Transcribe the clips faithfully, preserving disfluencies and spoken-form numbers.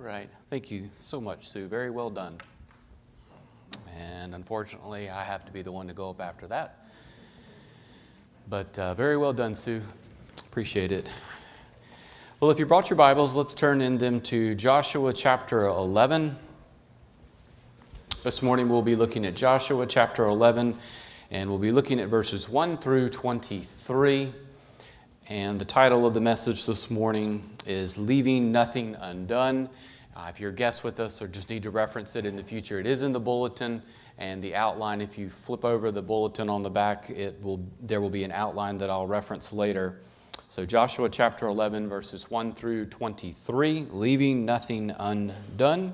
right. Thank you so much, Sue. Very well done. And unfortunately, I have to be the one to go up after that. But uh, very well done, Sue. Appreciate it. Well, if you brought your Bibles, let's turn in them to Joshua chapter eleven. This morning we'll be looking at Joshua chapter eleven, and we'll be looking at verses one through twenty-three. And the title of the message this morning is Leaving Nothing Undone. Uh, if you're a guest with us or just need to reference it in the future, it is in the bulletin and the outline. If you flip over the bulletin on the back, it will there will be an outline that I'll reference later. So Joshua chapter eleven, verses one through twenty-three, leaving nothing undone.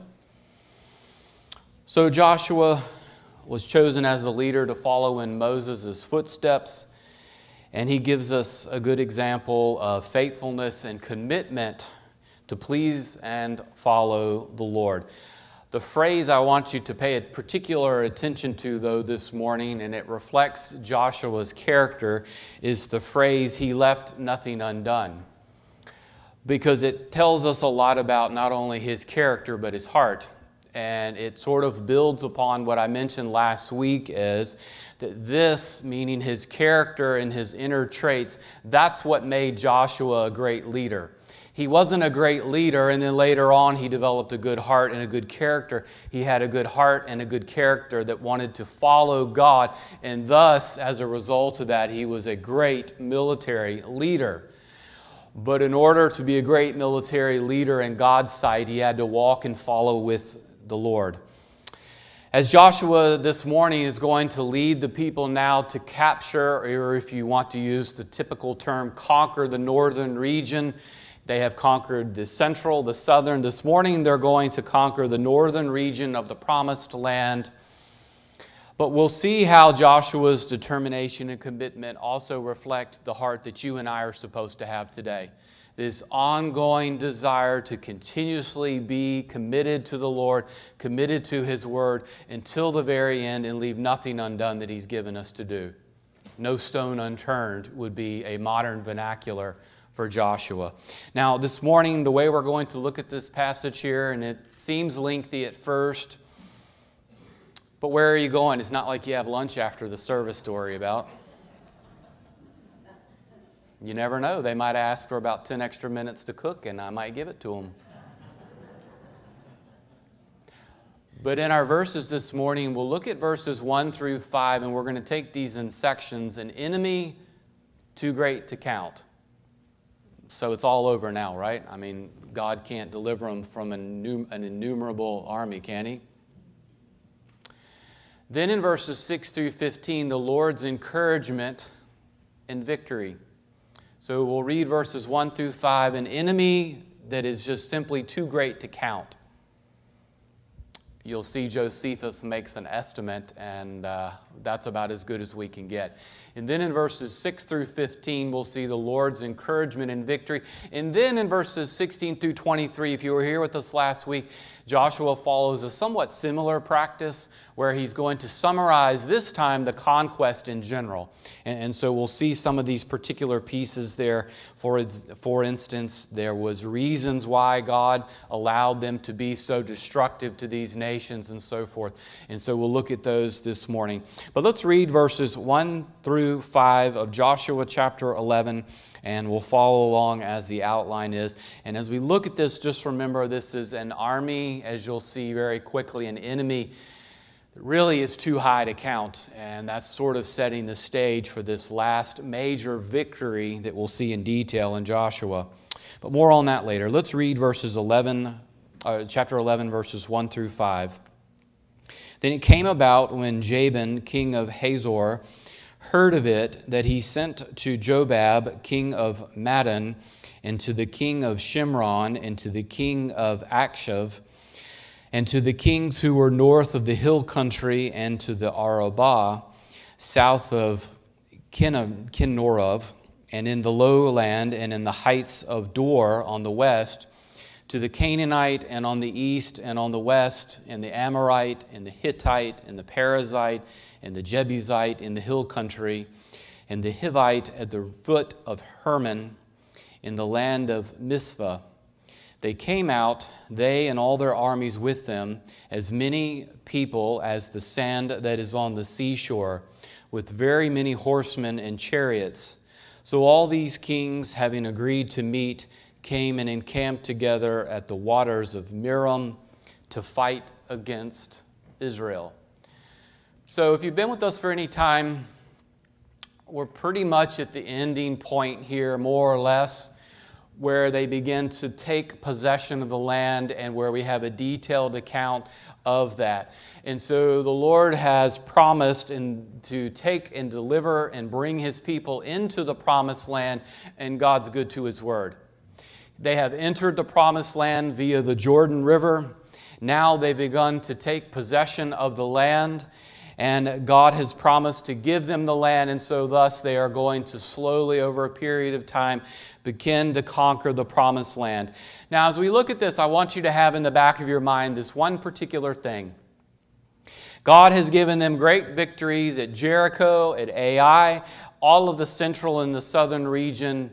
So Joshua was chosen as the leader to follow in Moses' footsteps, and he gives us a good example of faithfulness and commitment to please and follow the Lord. The phrase I want you to pay a particular attention to, though, this morning, and it reflects Joshua's character, is the phrase, he left nothing undone. Because it tells us a lot about not only his character, but his heart. And it sort of builds upon what I mentioned last week, is that this, meaning his character and his inner traits, that's what made Joshua a great leader. He wasn't a great leader, and then later on he developed a good heart and a good character. He had a good heart and a good character that wanted to follow God, and thus, as a result of that, he was a great military leader. But in order to be a great military leader in God's sight, he had to walk and follow with the Lord. As Joshua this morning is going to lead the people now to capture, or if you want to use the typical term, conquer the northern region. They have conquered the central, the southern. This morning they're going to conquer the northern region of the promised land. But we'll see how Joshua's determination and commitment also reflect the heart that you and I are supposed to have today. This ongoing desire to continuously be committed to the Lord, committed to His Word until the very end, and leave nothing undone that He's given us to do. No stone unturned would be a modern vernacular for Joshua. Now, this morning, the way we're going to look at this passage here, and it seems lengthy at first, but where are you going? It's not like you have lunch after the service to worry about. You never know. They might ask for about ten extra minutes to cook, and I might give it to them. But in our verses this morning, we'll look at verses one through five, and we're going to take these in sections. An enemy too great to count. So it's all over now, right? I mean, God can't deliver them from an innumerable army, can He? Then in verses six through fifteen, the Lord's encouragement and victory. So we'll read verses one through five, an enemy that is just simply too great to count. You'll see Josephus makes an estimate, and uh, that's about as good as we can get. And then in verses six through fifteen, we'll see the Lord's encouragement and victory. And then in verses sixteen through twenty-three, if you were here with us last week, Joshua follows a somewhat similar practice where he's going to summarize this time the conquest in general. And, and so we'll see some of these particular pieces there. For, for instance, there was reasons why God allowed them to be so destructive to these nations and so forth. And so we'll look at those this morning. But let's read verses one through five of Joshua chapter eleven, and we'll follow along as the outline is. And as we look at this, just remember this is an army, as you'll see very quickly, an enemy that really is too high to count. And that's sort of setting the stage for this last major victory that we'll see in detail in Joshua. But more on that later. Let's read verses eleven, uh, chapter eleven, verses one through five. Then it came about when Jabin, king of Hazor, heard of it, that he sent to Jobab, king of Madon, and to the king of Shimron, and to the king of Akshav, and to the kings who were north of the hill country, and to the Arabah, south of Kinnorov, and in the lowland, and in the heights of Dor on the west, to the Canaanite, and on the east, and on the west, and the Amorite, and the Hittite, and the Perizzite, and the Jebusite in the hill country, and the Hivite at the foot of Hermon, in the land of Mizpah, They came out, they and all their armies with them, as many people as the sand that is on the seashore, with very many horsemen and chariots. So all these kings, having agreed to meet, came and encamped together at the waters of Merom to fight against Israel. So if you've been with us for any time, we're pretty much at the ending point here, more or less, where they begin to take possession of the land and where we have a detailed account of that. And so the Lord has promised in, to take and deliver and bring His people into the promised land, and God's good to His word. They have entered the promised land via the Jordan River. Now they've begun to take possession of the land, and God has promised to give them the land, and so thus they are going to slowly, over a period of time, begin to conquer the promised land. Now, as we look at this, I want you to have in the back of your mind this one particular thing. God has given them great victories at Jericho, at Ai, all of the central and the southern region,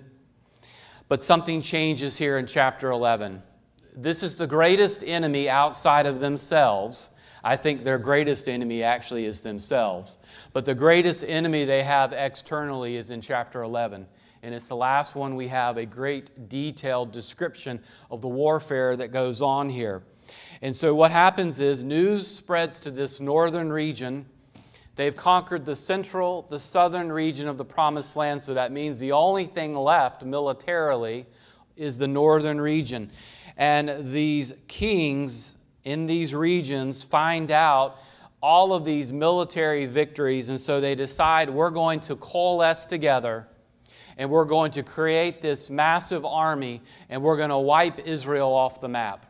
but something changes here in chapter eleven. This is the greatest enemy outside of themselves. I think their greatest enemy actually is themselves. But the greatest enemy they have externally is in chapter eleven. And it's the last one we have a great detailed description of the warfare that goes on here. And so what happens is news spreads to this northern region. They've conquered the central, the southern region of the promised land. So that means the only thing left militarily is the northern region. And these kings in these regions find out all of these military victories, and so they decide, we're going to coalesce together and we're going to create this massive army and we're going to wipe Israel off the map.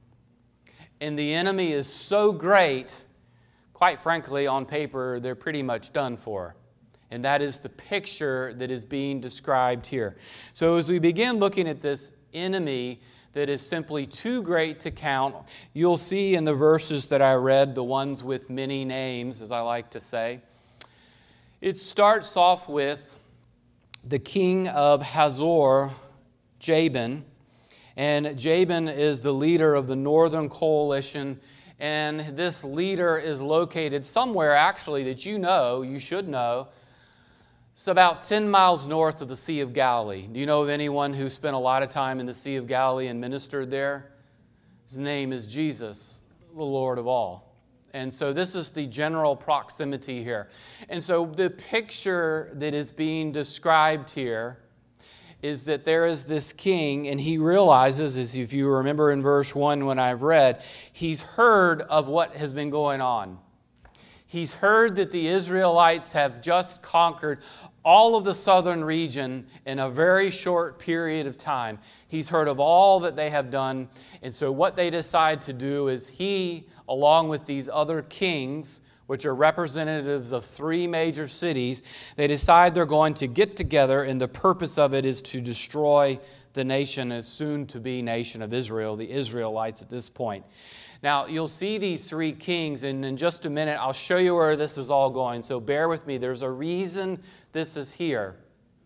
And the enemy is so great, quite frankly, on paper, they're pretty much done for. And that is the picture that is being described here. So as we begin looking at this enemy that is simply too great to count, you'll see in the verses that I read, the ones with many names, as I like to say, it starts off with the king of Hazor, Jabin. And Jabin is the leader of the northern coalition. And this leader is located somewhere, actually, that you know, you should know. It's about ten miles north of the Sea of Galilee. Do you know of anyone who spent a lot of time in the Sea of Galilee and ministered there? His name is Jesus, the Lord of all. And so this is the general proximity here. And so the picture that is being described here is that there is this king, and he realizes, as if you remember in verse one when I've read, he's heard of what has been going on. He's heard that the Israelites have just conquered all of the southern region in a very short period of time. He's heard of all that they have done. And so what they decide to do is he, along with these other kings, which are representatives of three major cities, they decide they're going to get together, and the purpose of it is to destroy the nation, as soon to be nation of Israel, the Israelites at this point. Now, you'll see these three kings, and in just a minute, I'll show you where this is all going. So bear with me. There's a reason this is here.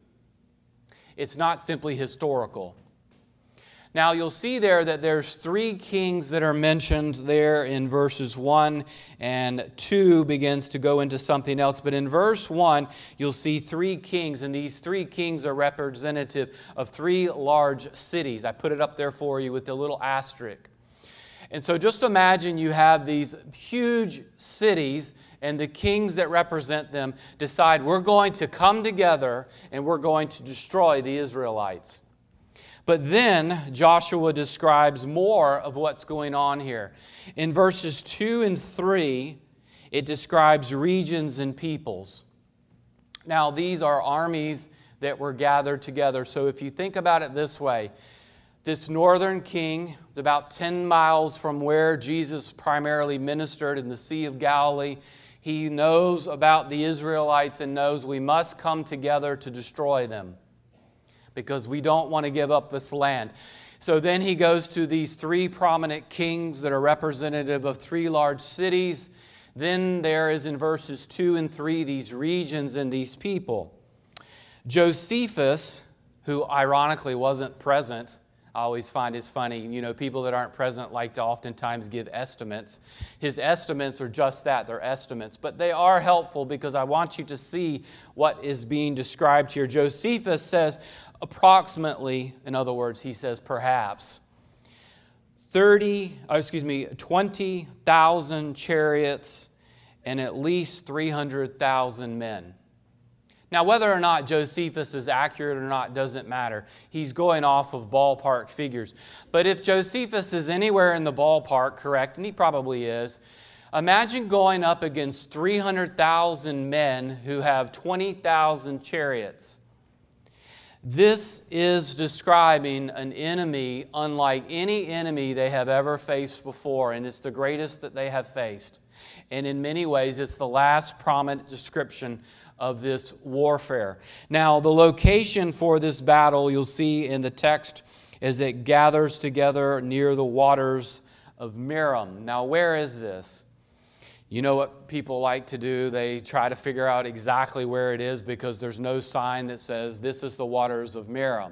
It's not simply historical. Now, you'll see there that there's three kings that are mentioned there in verses one, and two begins to go into something else. But in verse one, you'll see three kings, and these three kings are representative of three large cities. I put it up there for you with the little asterisk. And so just imagine you have these huge cities, and the kings that represent them decide, we're going to come together and we're going to destroy the Israelites. But then Joshua describes more of what's going on here. In verses two and three, it describes regions and peoples. Now, these are armies that were gathered together. So if you think about it this way, this northern king is about ten miles from where Jesus primarily ministered in the Sea of Galilee. He knows about the Israelites and knows we must come together to destroy them, because we don't want to give up this land. So then he goes to these three prominent kings that are representative of three large cities. Then there is in verses two and three these regions and these people. Josephus, who ironically wasn't present, I always find it's funny, you know, people that aren't present like to oftentimes give estimates. His estimates are just that, they're estimates. But they are helpful because I want you to see what is being described here. Josephus says approximately, in other words, he says perhaps, thirty, oh, excuse me, twenty thousand chariots and at least three hundred thousand men. Now, whether or not Josephus is accurate or not doesn't matter. He's going off of ballpark figures. But if Josephus is anywhere in the ballpark correct, and he probably is, imagine going up against three hundred thousand men who have twenty thousand chariots. This is describing an enemy unlike any enemy they have ever faced before, and it's the greatest that they have faced. And in many ways, it's the last prominent description of this warfare. Now, the location for this battle, you'll see in the text, is it gathers together near the waters of Merom. Now, where is this? You know what people like to do? They try to figure out exactly where it is because there's no sign that says this is the waters of Merom.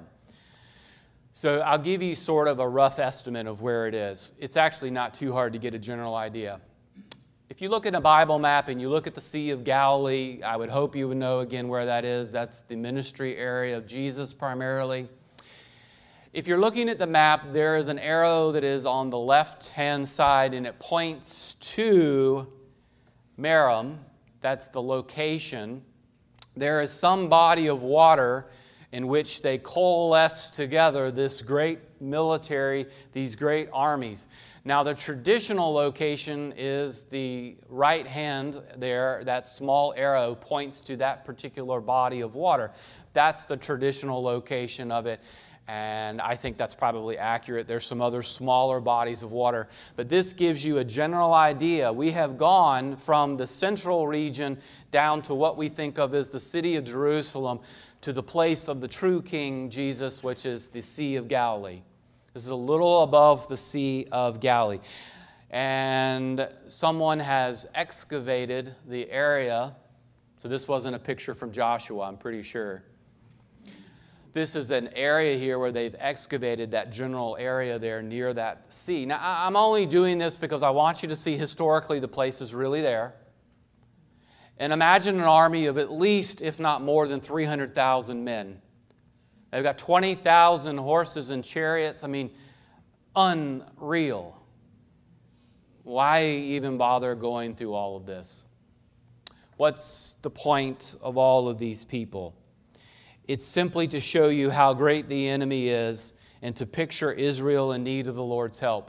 So I'll give you sort of a rough estimate of where it is. It's actually not too hard to get a general idea. If you look at a Bible map and you look at the Sea of Galilee, I would hope you would know again where that is. That's the ministry area of Jesus primarily. If you're looking at the map, there is an arrow that is on the left-hand side and it points to Merom. That's the location. There is some body of water in which they coalesce together this great military, these great armies. Now, the traditional location is the right hand there. That small arrow points to that particular body of water. That's the traditional location of it, and I think that's probably accurate. There's some other smaller bodies of water, but this gives you a general idea. We have gone from the central region down to what we think of as the city of Jerusalem to the place of the true King Jesus, which is the Sea of Galilee. This is a little above the Sea of Galilee. And someone has excavated the area. So this wasn't a picture from Joshua, I'm pretty sure. This is an area here where they've excavated that general area there near that sea. Now, I'm only doing this because I want you to see historically the place is really there. And imagine an army of at least, if not more than three hundred thousand men. They've got twenty thousand horses and chariots. I mean, unreal. Why even bother going through all of this? What's the point of all of these people? It's simply to show you how great the enemy is and to picture Israel in need of the Lord's help.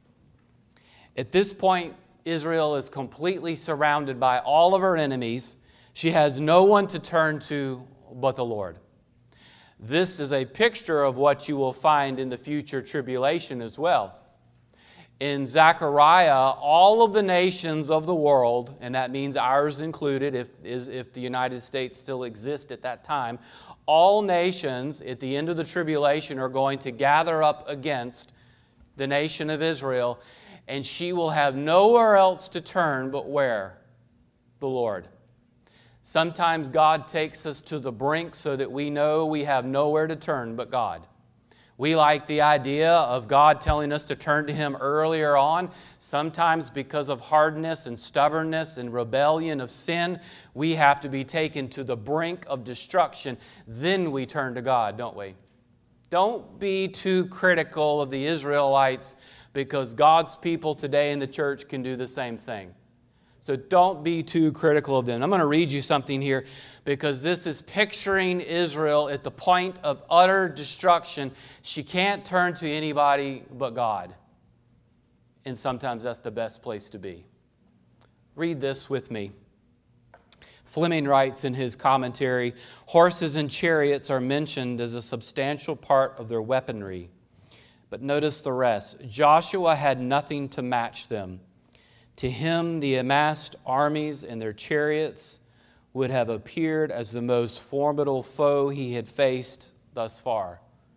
At this point, Israel is completely surrounded by all of her enemies. She has no one to turn to but the Lord. This is a picture of what you will find in the future tribulation as well. In Zechariah, all of the nations of the world, and that means ours included, if, if the United States still exists at that time, all nations at the end of the tribulation are going to gather up against the nation of Israel, and she will have nowhere else to turn but where? The Lord. Sometimes God takes us to the brink so that we know we have nowhere to turn but God. We like the idea of God telling us to turn to Him earlier on. Sometimes because of hardness and stubbornness and rebellion of sin, we have to be taken to the brink of destruction. Then we turn to God, don't we? Don't be too critical of the Israelites because God's people today in the church can do the same thing. So don't be too critical of them. I'm going to read you something here because this is picturing Israel at the point of utter destruction. She can't turn to anybody but God. And sometimes that's the best place to be. Read this with me. Fleming writes in his commentary, horses and chariots are mentioned as a substantial part of their weaponry. But notice the rest. Joshua had nothing to match them. To him, the amassed armies and their chariots would have appeared as the most formidable foe he had faced thus far.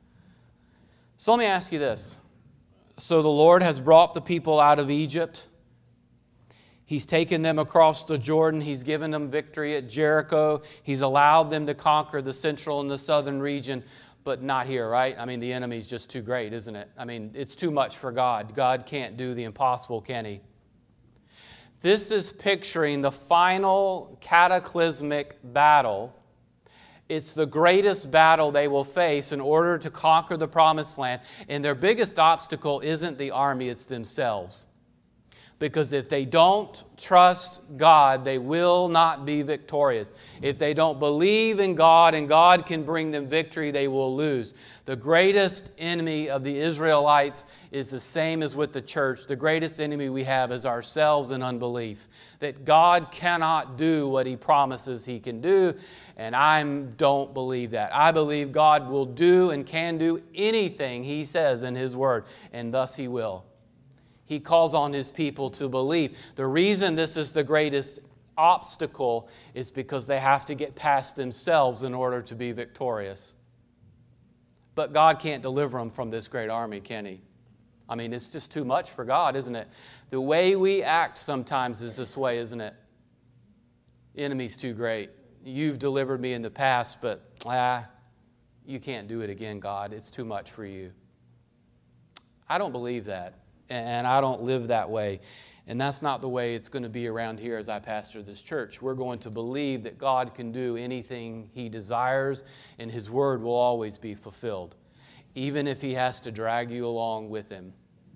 So let me ask you this. So the Lord has brought the people out of Egypt. He's taken them across the Jordan. He's given them victory at Jericho. He's allowed them to conquer the central and the southern region. but not here, right? I mean, the enemy's just too great, isn't it? I mean, it's too much for God. God can't do the impossible, can He? This is picturing the final cataclysmic battle. It's the greatest battle they will face in order to conquer the promised land. And their biggest obstacle isn't the army, it's themselves. Because if they don't trust God, they will not be victorious. If they don't believe in God and God can bring them victory, they will lose. The greatest enemy of the Israelites is the same as with the church. The greatest enemy we have is ourselves and unbelief. That God cannot do what He promises He can do, and I don't believe that. I believe God will do and can do anything He says in His Word, and thus He will. He calls on His people to believe. The reason this is the greatest obstacle is because they have to get past themselves in order to be victorious. But God can't deliver them from this great army, can He? I mean, it's just too much for God, isn't it? The way we act sometimes is this way, isn't it? The enemy's too great. You've delivered me in the past, but ah, you can't do it again, God. It's too much for you. I don't believe that. And I don't live that way. And that's not the way it's going to be around here as I pastor this church. We're going to believe that God can do anything He desires, and His Word will always be fulfilled, even if He has to drag you along with Him.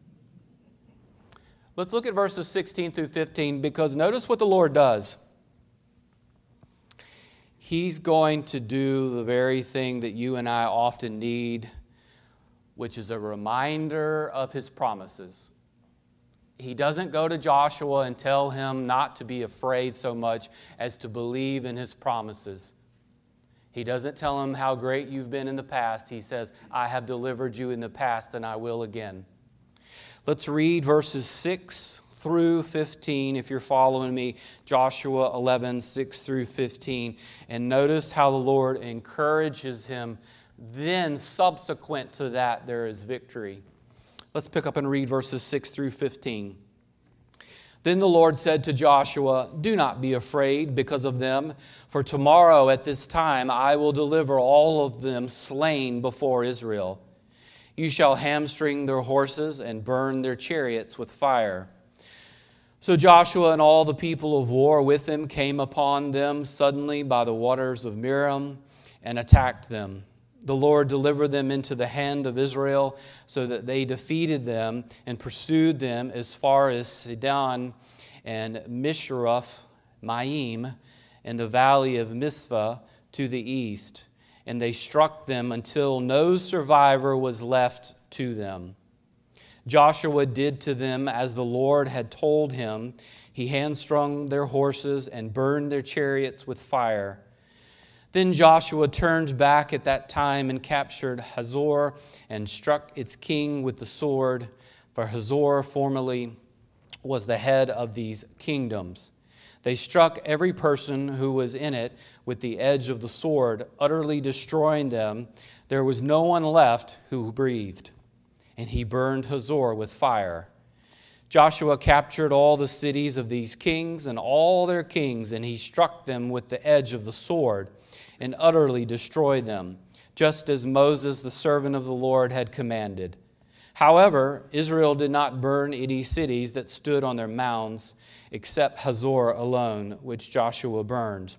Let's look at verses sixteen through fifteen, because notice what the Lord does. He's going to do the very thing that you and I often need, which is a reminder of His promises. He doesn't go to Joshua and tell him not to be afraid so much as to believe in His promises. He doesn't tell him how great you've been in the past. He says, I have delivered you in the past and I will again. Let's read verses six through fifteen, if you're following me, Joshua eleven, six through fifteen. And notice how the Lord encourages him. Then, subsequent to that, there is victory. Let's pick up and read verses six through fifteen. Then the Lord said to Joshua, do not be afraid because of them, for tomorrow at this time I will deliver all of them slain before Israel. You shall hamstring their horses and burn their chariots with fire. So Joshua and all the people of war with him came upon them suddenly by the waters of Merom and attacked them. The Lord delivered them into the hand of Israel so that they defeated them and pursued them as far as Sidon and Mishrath Maim and the valley of Mizpah to the east. And they struck them until no survivor was left to them. Joshua did to them as the Lord had told him. He hamstrung their horses and burned their chariots with fire. Then Joshua turned back at that time and captured Hazor and struck its king with the sword, for Hazor formerly was the head of these kingdoms. They struck every person who was in it with the edge of the sword, utterly destroying them. There was no one left who breathed, and he burned Hazor with fire. Joshua captured all the cities of these kings and all their kings, and he struck them with the edge of the sword and utterly destroyed them, just as Moses, the servant of the Lord, had commanded. However, Israel did not burn any cities that stood on their mounds, except Hazor alone, which Joshua burned.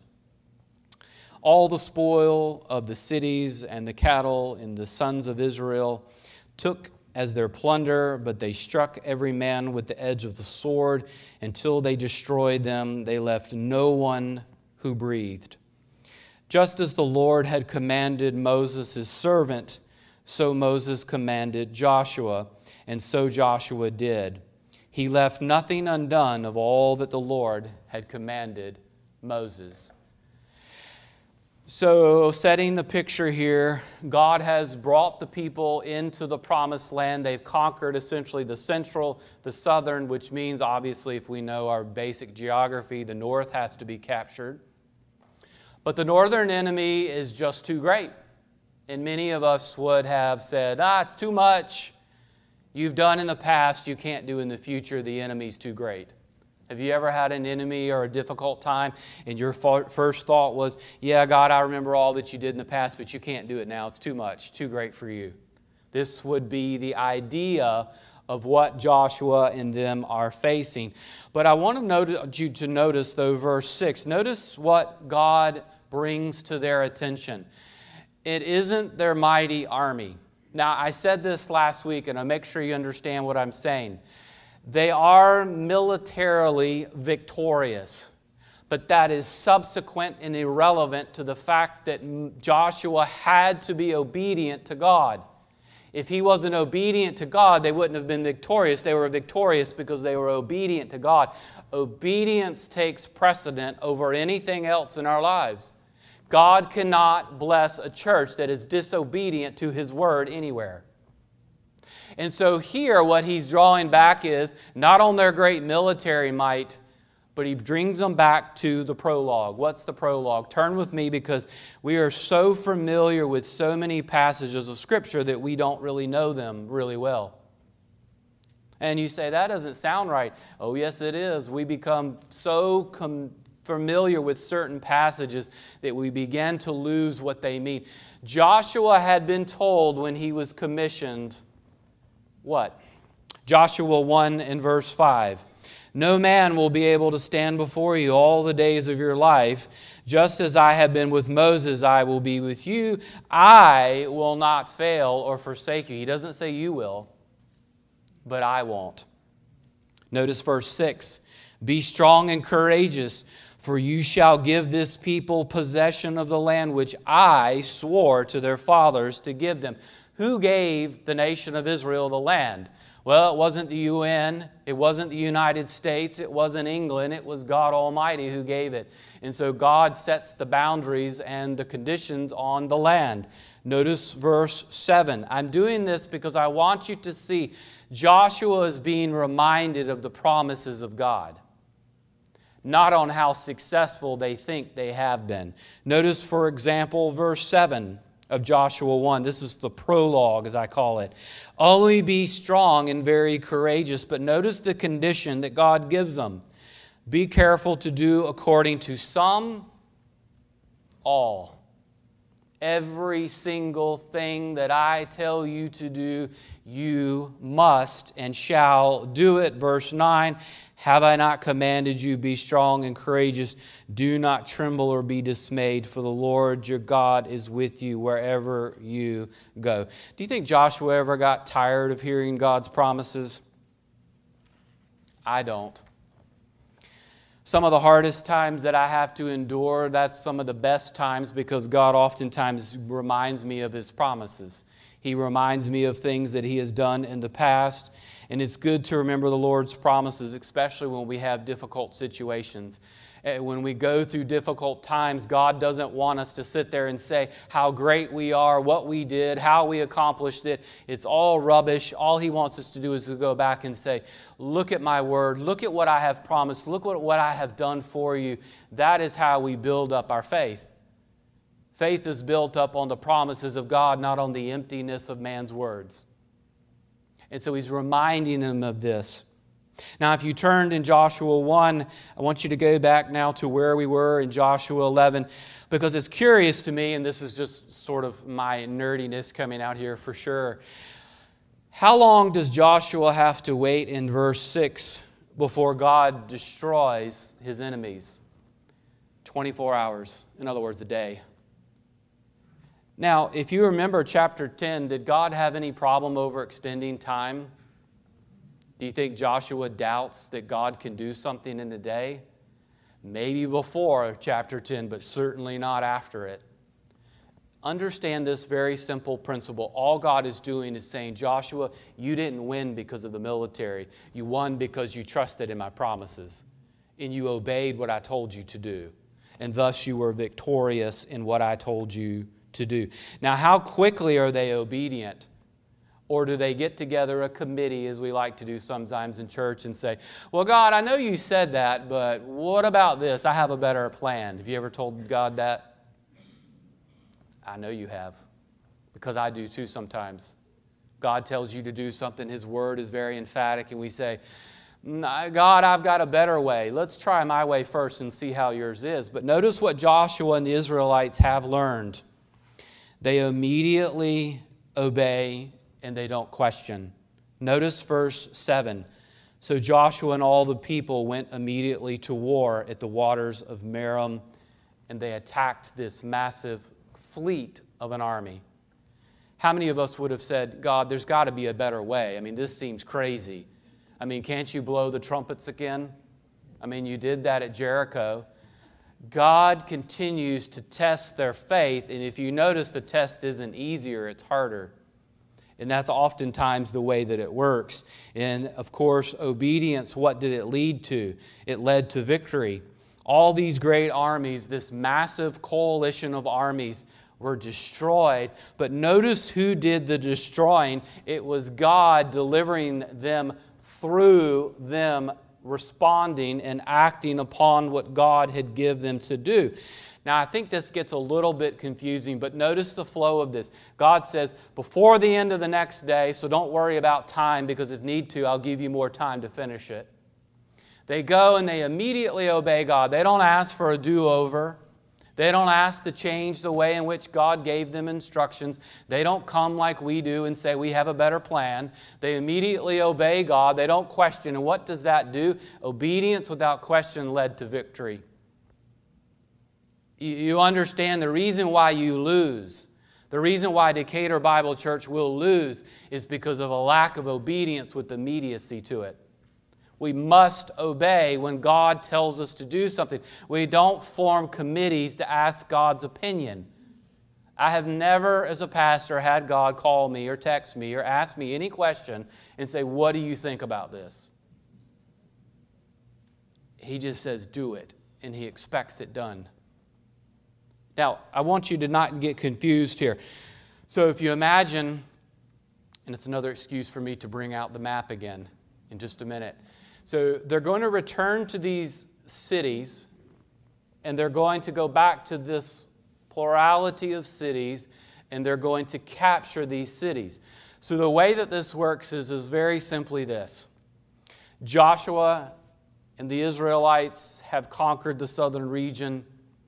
All the spoil of the cities and the cattle and the sons of Israel took as their plunder, but they struck every man with the edge of the sword until they destroyed them. They left no one who breathed. Just as the Lord had commanded Moses, his servant, so Moses commanded Joshua, and so Joshua did. He left nothing undone of all that the Lord had commanded Moses. So, setting the picture here, God has brought the people into the promised land. They've conquered essentially the central, the southern, which means, obviously, if we know our basic geography, the north has to be captured. But the northern enemy is just too great. And many of us would have said, ah, it's too much. You've done in the past, you can't do in the future. The enemy's too great. Have you ever had an enemy or a difficult time and your first thought was, yeah, God, I remember all that you did in the past, but you can't do it now. It's too much, too great for you. This would be the idea of what Joshua and them are facing. But I want to note, you to notice, though, verse six. Notice what God brings to their attention. It isn't their mighty army. Now, I said this last week, and I'll make sure you understand what I'm saying. They are militarily victorious, but that is subsequent and irrelevant to the fact that Joshua had to be obedient to God. If he wasn't obedient to God, they wouldn't have been victorious. They were victorious because they were obedient to God. Obedience takes precedent over anything else in our lives. God cannot bless a church that is disobedient to His word anywhere. And so here what he's drawing back is not on their great military might, but he brings them back to the prologue. What's the prologue? Turn with me, because we are so familiar with so many passages of Scripture that we don't really know them really well. And you say, that doesn't sound right. Oh, yes, it is. We become so com- familiar with certain passages that we begin to lose what they mean. Joshua had been told when he was commissioned, what? Joshua one and verse five. No man will be able to stand before you all the days of your life. Just as I have been with Moses, I will be with you. I will not fail or forsake you. He doesn't say you will, but I won't. Notice verse six. Be strong and courageous, for you shall give this people possession of the land which I swore to their fathers to give them. Who gave the nation of Israel the land? Well, it wasn't the U N, it wasn't the United States, it wasn't England, it was God Almighty who gave it. And so God sets the boundaries and the conditions on the land. Notice verse seven. I'm doing this because I want you to see Joshua is being reminded of the promises of God, not on how successful they think they have been. Notice, for example, verse seven of Joshua one. This is the prologue, as I call it. Only be strong and very courageous. But notice the condition that God gives them. Be careful to do according to some, all. Every single thing that I tell you to do, you must and shall do it. Verse nine, have I not commanded you, be strong and courageous? Do not tremble or be dismayed, for the Lord your God is with you wherever you go. Do you think Joshua ever got tired of hearing God's promises? I don't. Some of the hardest times that I have to endure, that's some of the best times, because God oftentimes reminds me of His promises. He reminds me of things that He has done in the past. And it's good to remember the Lord's promises, especially when we have difficult situations. When we go through difficult times, God doesn't want us to sit there and say how great we are, what we did, how we accomplished it. It's all rubbish. All He wants us to do is to go back and say, look at my word, look at what I have promised, look at what I have done for you. That is how we build up our faith. Faith is built up on the promises of God, not on the emptiness of man's words. And so He's reminding them of this. Now, if you turned in Joshua one, I want you to go back now to where we were in Joshua eleven, because it's curious to me, and this is just sort of my nerdiness coming out here for sure. How long does Joshua have to wait in verse six before God destroys his enemies? twenty-four hours. In other words, a day. Now, if you remember chapter ten, did God have any problem overextending time? Do you think Joshua doubts that God can do something in a day? Maybe before chapter ten, but certainly not after it. Understand this very simple principle. All God is doing is saying, Joshua, you didn't win because of the military. You won because you trusted in my promises, and you obeyed what I told you to do. And thus you were victorious in what I told you to do. Now, how quickly are they obedient? Or do they get together a committee, as we like to do sometimes in church, and say, well, God, I know you said that, but what about this? I have a better plan. Have you ever told God that? I know you have, because I do too sometimes. God tells you to do something. His word is very emphatic, and we say, God, I've got a better way. Let's try my way first and see how yours is. But notice what Joshua and the Israelites have learned. They immediately obey and they don't question. Notice verse seven. So Joshua and all the people went immediately to war at the waters of Merom, and they attacked this massive fleet of an army. How many of us would have said, God, there's got to be a better way? I mean, this seems crazy. I mean, can't you blow the trumpets again? I mean, you did that at Jericho. God continues to test their faith, and if you notice, the test isn't easier, it's harder. And that's oftentimes the way that it works. And of course, obedience, what did it lead to? It led to victory. All these great armies, this massive coalition of armies, were destroyed. But notice who did the destroying. It was God delivering them through them responding and acting upon what God had given them to do. Now, I think this gets a little bit confusing, but notice the flow of this. God says, before the end of the next day, so don't worry about time, because if need to, I'll give you more time to finish it. They go and they immediately obey God. They don't ask for a do-over. They don't ask to change the way in which God gave them instructions. They don't come like we do and say, we have a better plan. They immediately obey God. They don't question. And what does that do? Obedience without question led to victory. You understand the reason why you lose, the reason why Decatur Bible Church will lose is because of a lack of obedience with immediacy to it. We must obey when God tells us to do something. We don't form committees to ask God's opinion. I have never, as a pastor, had God call me or text me or ask me any question and say, what do you think about this? He just says, do it, and He expects it done. Now, I want you to not get confused here. So if you imagine, and it's another excuse for me to bring out the map again in just a minute. So they're going to return to these cities, and they're going to go back to this plurality of cities, and they're going to capture these cities. So the way that this works is, is very simply this. Joshua and the Israelites have conquered the southern region.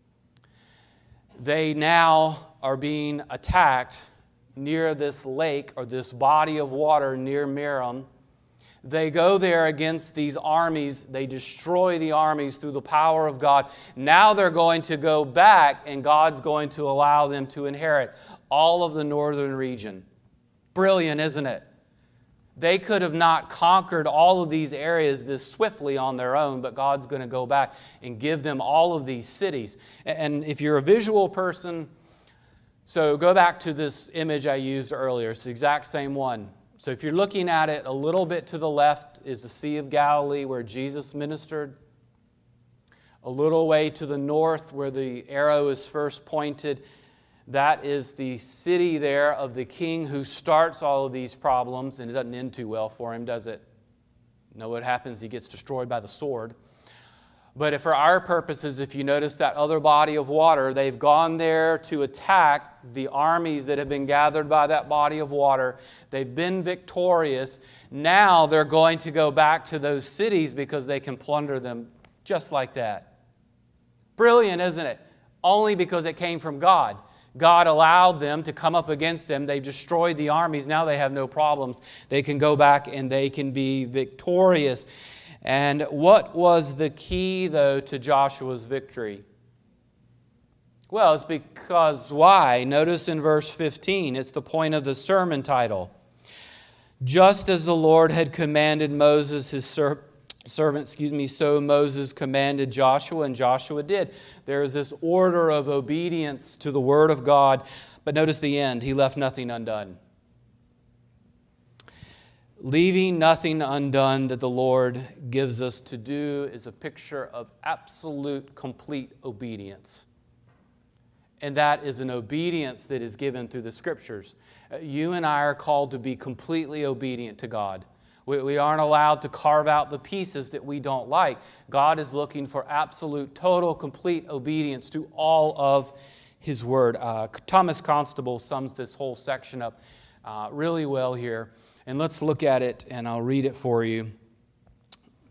They now are being attacked near this lake or this body of water near Merom. They go there against these armies. They destroy the armies through the power of God. Now they're going to go back, and God's going to allow them to inherit all of the northern region. Brilliant, isn't it? They could have not conquered all of these areas this swiftly on their own, but God's going to go back and give them all of these cities. And if you're a visual person, so go back to this image I used earlier. It's the exact same one. So if you're looking at it, a little bit to the left is the Sea of Galilee where Jesus ministered. A little way to the north where the arrow is first pointed, that is the city there of the king who starts all of these problems, and it doesn't end too well for him, does it? You know what happens? He gets destroyed by the sword. But if for our purposes, if you notice that other body of water, they've gone there to attack the armies that have been gathered by that body of water. They've been victorious. Now they're going to go back to those cities because they can plunder them just like that. Brilliant, isn't it? Only because it came from God. God allowed them to come up against them. They've destroyed the armies. Now they have no problems. They can go back and they can be victorious. And what was the key, though, to Joshua's victory? Well, it's because why? Notice in verse fifteen, it's the point of the sermon title. Just as the Lord had commanded Moses, his servant, servant, excuse me, so Moses commanded Joshua, and Joshua did. There is this order of obedience to the Word of God. But notice the end. He left nothing undone. Leaving nothing undone that the Lord gives us to do is a picture of absolute, complete obedience. And that is an obedience that is given through the Scriptures. You and I are called to be completely obedient to God. We, we aren't allowed to carve out the pieces that we don't like. God is looking for absolute, total, complete obedience to all of His Word. Uh, Thomas Constable sums this whole section up uh, really well here. And let's look at it, and I'll read it for you.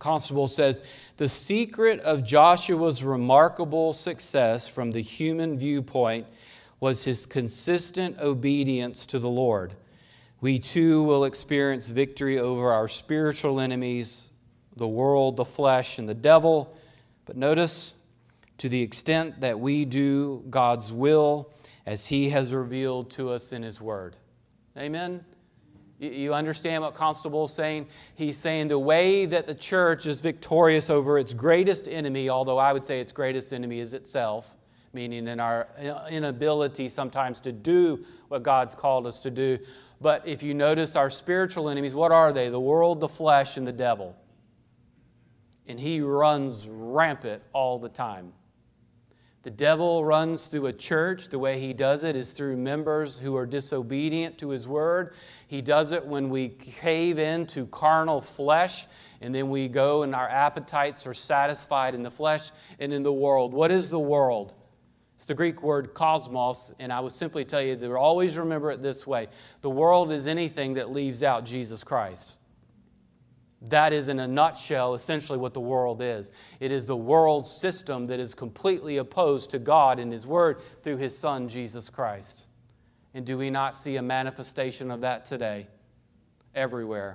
Constable says, the secret of Joshua's remarkable success from the human viewpoint was his consistent obedience to the Lord. We too will experience victory over our spiritual enemies, the world, the flesh, and the devil. But notice, to the extent that we do God's will as He has revealed to us in His Word. Amen? You understand what Constable is saying? He's saying the way that the church is victorious over its greatest enemy, although I would say its greatest enemy is itself, meaning in our inability sometimes to do what God's called us to do. But if you notice our spiritual enemies, what are they? The world, the flesh, and the devil. And he runs rampant all the time. The devil runs through a church. The way he does it is through members who are disobedient to his word. He does it when we cave into carnal flesh, and then we go and our appetites are satisfied in the flesh and in the world. What is the world? It's the Greek word cosmos, and I would simply tell you to always remember it this way. The world is anything that leaves out Jesus Christ. That is, in a nutshell, essentially what the world is. It is the world system that is completely opposed to God and His Word through His Son, Jesus Christ. And do we not see a manifestation of that today? Everywhere.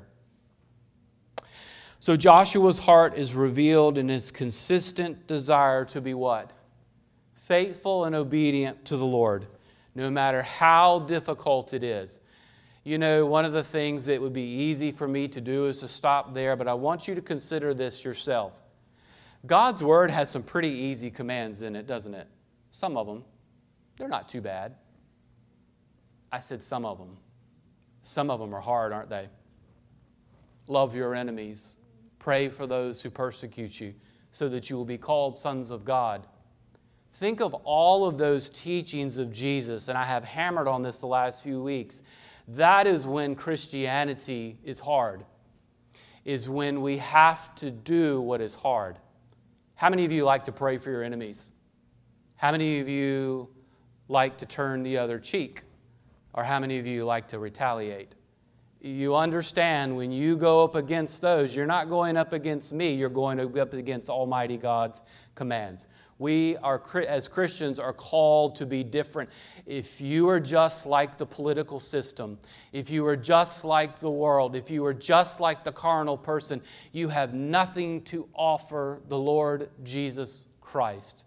So Joshua's heart is revealed in his consistent desire to be what? Faithful and obedient to the Lord, no matter how difficult it is. You know, one of the things that would be easy for me to do is to stop there, but I want you to consider this yourself. God's Word has some pretty easy commands in it, doesn't it? Some of them. They're not too bad. I said some of them. Some of them are hard, aren't they? Love your enemies. Pray for those who persecute you, so that you will be called sons of God. Think of all of those teachings of Jesus, and I have hammered on this the last few weeks. That is when Christianity is hard, is when we have to do what is hard. How many of you like to pray for your enemies? How many of you like to turn the other cheek? Or how many of you like to retaliate? You understand when you go up against those, you're not going up against me, you're going up against Almighty God's commands. We are, as Christians, are called to be different. If you are just like the political system, if you are just like the world, if you are just like the carnal person, you have nothing to offer the Lord Jesus Christ.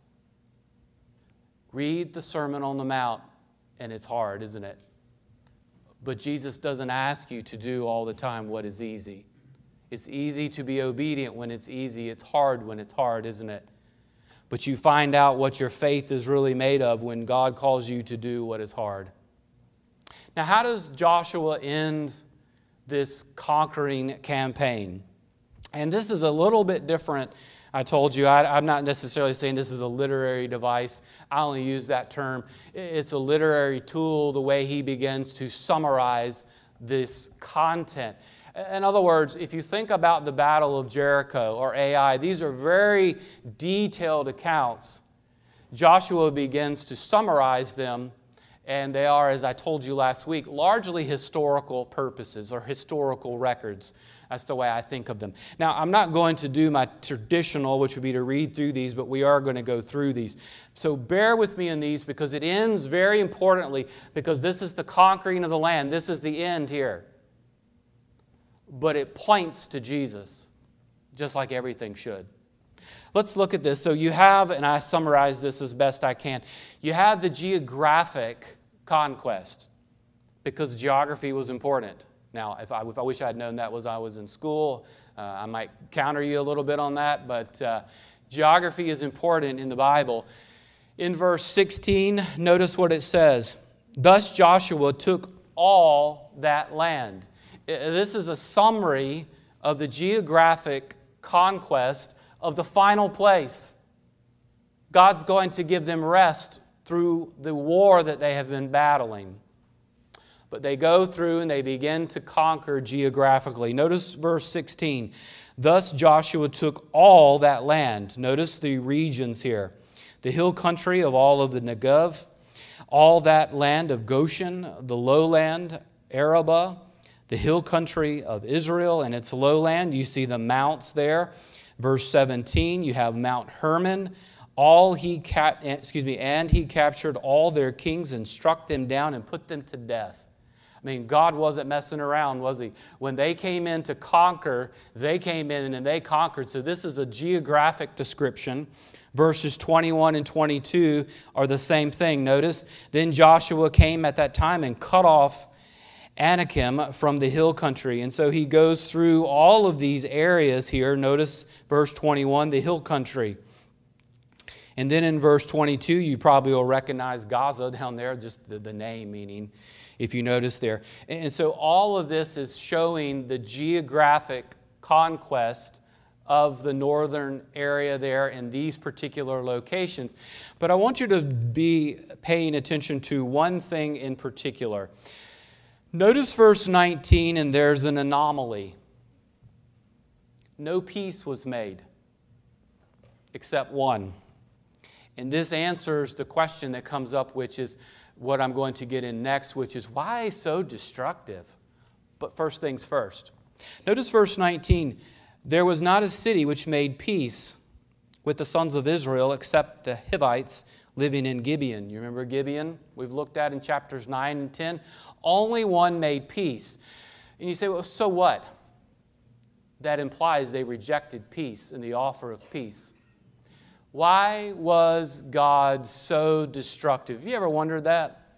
Read the Sermon on the Mount, and it's hard, isn't it? But Jesus doesn't ask you to do all the time what is easy. It's easy to be obedient when it's easy. It's hard when it's hard, isn't it? But you find out what your faith is really made of when God calls you to do what is hard. Now, how does Joshua end this conquering campaign? And this is a little bit different. I told you, I, I'm not necessarily saying this is a literary device. I only use that term. It's a literary tool, the way he begins to summarize this content. In other words, if you think about the Battle of Jericho or Ai, these are very detailed accounts. Joshua begins to summarize them, and they are, as I told you last week, largely historical purposes or historical records. That's the way I think of them. Now, I'm not going to do my traditional, which would be to read through these, but we are going to go through these. So bear with me in these because it ends very importantly, because this is the conquering of the land. This is the end here. But it points to Jesus, just like everything should. Let's look at this. So you have, and I summarize this as best I can, you have the geographic conquest, because geography was important. Now, if I, if I wish I had known that was I was in school, uh, I might counter you a little bit on that, but uh, geography is important in the Bible. In verse sixteen, notice what it says. Thus Joshua took all that land. This is a summary of the geographic conquest of the final place. God's going to give them rest through the war that they have been battling. But they go through and they begin to conquer geographically. Notice verse sixteen. Thus Joshua took all that land. Notice the regions here. The hill country of all of the Negev, all that land of Goshen, the lowland, Arabah, the hill country of Israel and its lowland. You see the mounts there. Verse seventeen, you have Mount Hermon. All he cap- excuse me, and he captured all their kings and struck them down and put them to death. I mean, God wasn't messing around, was he? When they came in to conquer, they came in and they conquered. So this is a geographic description. Verses twenty-one and twenty-two are the same thing. Notice, then Joshua came at that time and cut off Anakim from the hill country. And so he goes through all of these areas here. Notice verse twenty-one, the hill country. And then in verse twenty-two, you probably will recognize Gaza down there, just the, the name meaning, if you notice there. And so all of this is showing the geographic conquest of the northern area there in these particular locations. But I want you to be paying attention to one thing in particular. Notice verse nineteen, and there's an anomaly. No peace was made, except one. And this answers the question that comes up, which is what I'm going to get in next, which is why so destructive? But first things first. Notice verse nineteen. There was not a city which made peace with the sons of Israel except the Hivites living in Gibeon. You remember Gibeon? We've looked at in chapters nine and ten. Only one made peace. And you say, well, so what? That implies they rejected peace and the offer of peace. Why was God so destructive? Have you ever wondered that?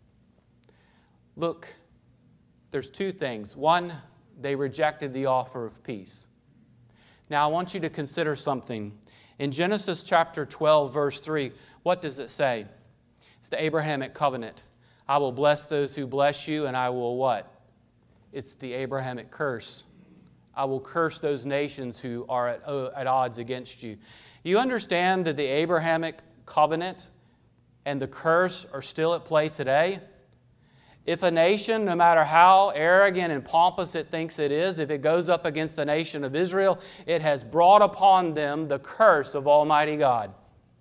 Look, there's two things. One, they rejected the offer of peace. Now, I want you to consider something. In Genesis chapter twelve, verse three, what does it say? It's the Abrahamic covenant. I will bless those who bless you, and I will what? It's the Abrahamic curse. I will curse those nations who are at, at odds against you. You understand that the Abrahamic covenant and the curse are still at play today? If a nation, no matter how arrogant and pompous it thinks it is, if it goes up against the nation of Israel, it has brought upon them the curse of Almighty God.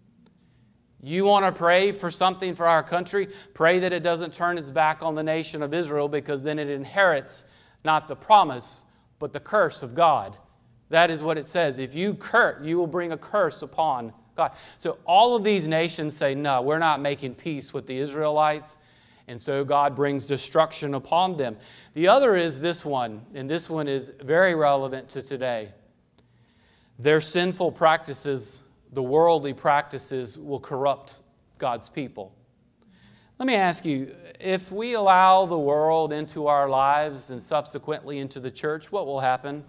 You want to pray for something for our country? Pray that it doesn't turn its back on the nation of Israel, because then it inherits not the promise, but the curse of God. That is what it says. If you curse, you will bring a curse upon God. So all of these nations say, no, we're not making peace with the Israelites. And so God brings destruction upon them. The other is this one, and this one is very relevant to today. Their sinful practices, the worldly practices, will corrupt God's people. Let me ask you, if we allow the world into our lives and subsequently into the church, what will happen?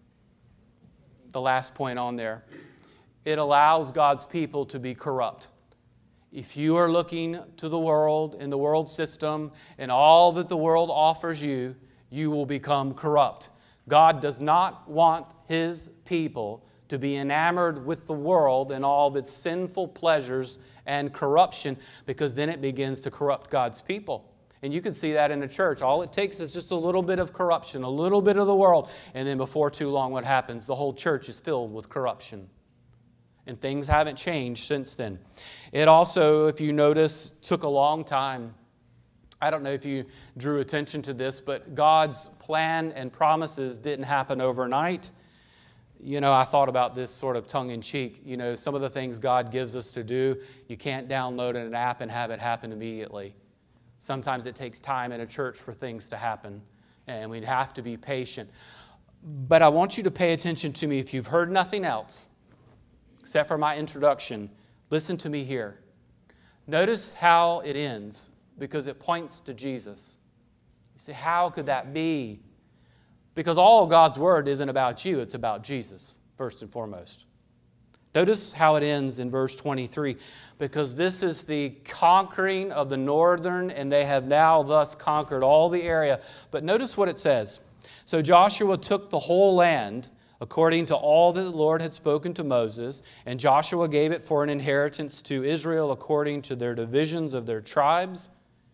The last point on there. It allows God's people to be corrupt. If you are looking to the world and the world system and all that the world offers you, you will become corrupt. God does not want His people to be enamored with the world and all of its sinful pleasures and corruption, because then it begins to corrupt God's people. And you can see that in the church. All it takes is just a little bit of corruption, a little bit of the world, and then before too long what happens? The whole church is filled with corruption. And things haven't changed since then. It also, if you notice, took a long time. I don't know if you drew attention to this, but God's plan and promises didn't happen overnight. You know, I thought about this sort of tongue-in-cheek. You know, some of the things God gives us to do, you can't download an app and have it happen immediately. Sometimes it takes time in a church for things to happen, and we'd have to be patient. But I want you to pay attention to me. If you've heard nothing else, except for my introduction, listen to me here. Notice how it ends, because it points to Jesus. You say, how could that be? Because all of God's Word isn't about you, it's about Jesus, first and foremost. Notice how it ends in verse twenty-three, because this is the conquering of the northern, and they have now thus conquered all the area. But notice what it says. So Joshua took the whole land, according to all that the Lord had spoken to Moses, and Joshua gave it for an inheritance to Israel according to their divisions of their tribes.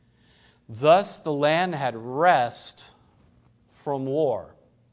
Thus the land had rest from war.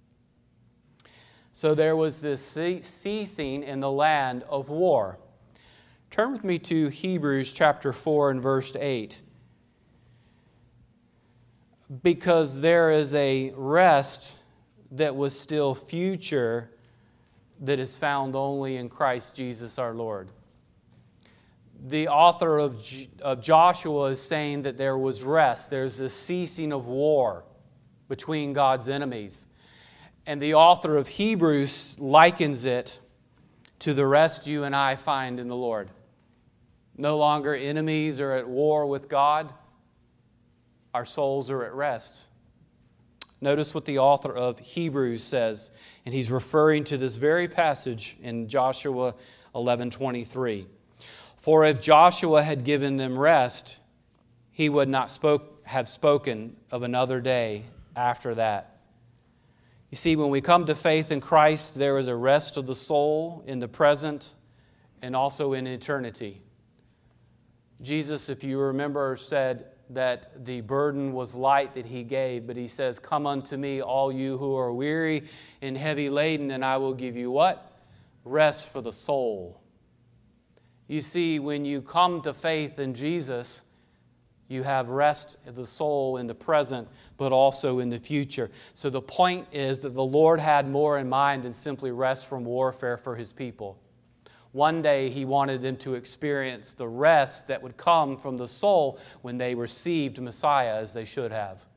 So there was this ceasing in the land of war. Turn with me to Hebrews chapter four and verse eight. because there is a rest that was still future that is found only in Christ Jesus our Lord. The author of, J- of Joshua is saying that there was rest. There's a ceasing of war between God's enemies. And the author of Hebrews likens it to the rest you and I find in the Lord. No longer enemies are at war with God. Our souls are at rest. Notice what the author of Hebrews says, and he's referring to this very passage in Joshua eleven twenty-three. For if Joshua had given them rest, he would not spoke, have spoken of another day after that. You see, when we come to faith in Christ, there is a rest of the soul in the present and also in eternity. Jesus, if you remember, said that the burden was light that He gave, but He says, "Come unto me, all you who are weary and heavy laden, and I will give you" what? Rest for the soul. You see, when you come to faith in Jesus, you have rest of the soul in the present, but also in the future. So the point is that the Lord had more in mind than simply rest from warfare for His people. One day He wanted them to experience the rest that would come from the soul when they received Messiah as they should have.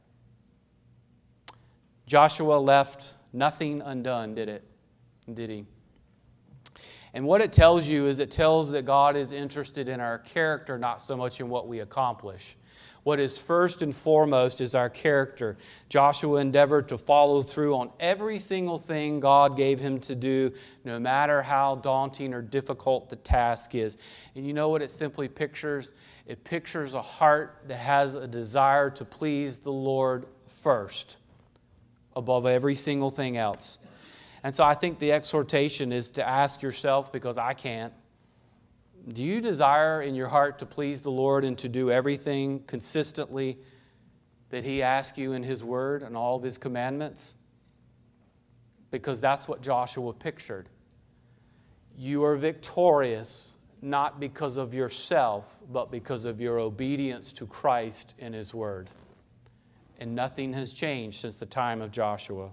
Joshua left nothing undone, did it? Did he? And what it tells you is it tells that God is interested in our character, not so much in what we accomplish. What is first and foremost is our character. Joshua endeavored to follow through on every single thing God gave him to do, no matter how daunting or difficult the task is. And you know what it simply pictures? It pictures a heart that has a desire to please the Lord first, above every single thing else. And so I think the exhortation is to ask yourself, because I can't, do you desire in your heart to please the Lord and to do everything consistently that He asks you in His Word and all of His commandments? Because that's what Joshua pictured. You are victorious not because of yourself, but because of your obedience to Christ and His Word. And nothing has changed since the time of Joshua.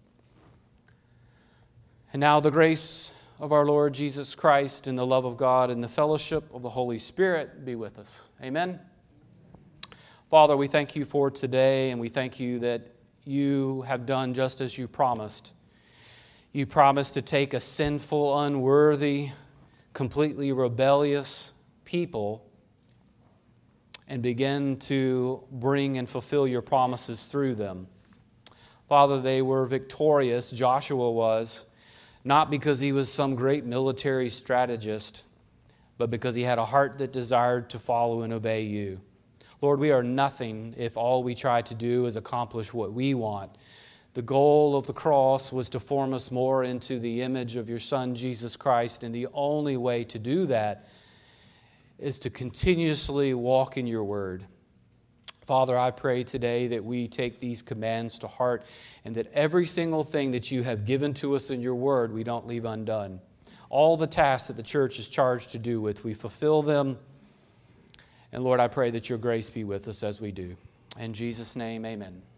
And now the grace of our Lord Jesus Christ and the love of God and the fellowship of the Holy Spirit be with us. Amen. Father, we thank You for today, and we thank You that You have done just as You promised. You promised to take a sinful, unworthy, completely rebellious people and begin to bring and fulfill Your promises through them. Father, they were victorious, Joshua was, not because he was some great military strategist, but because he had a heart that desired to follow and obey You. Lord, we are nothing if all we try to do is accomplish what we want. The goal of the cross was to form us more into the image of Your Son, Jesus Christ, and the only way to do that is to continuously walk in Your Word. Father, I pray today that we take these commands to heart and that every single thing that You have given to us in Your Word, we don't leave undone. All the tasks that the church is charged to do with, we fulfill them. And Lord, I pray that Your grace be with us as we do. In Jesus' name, amen.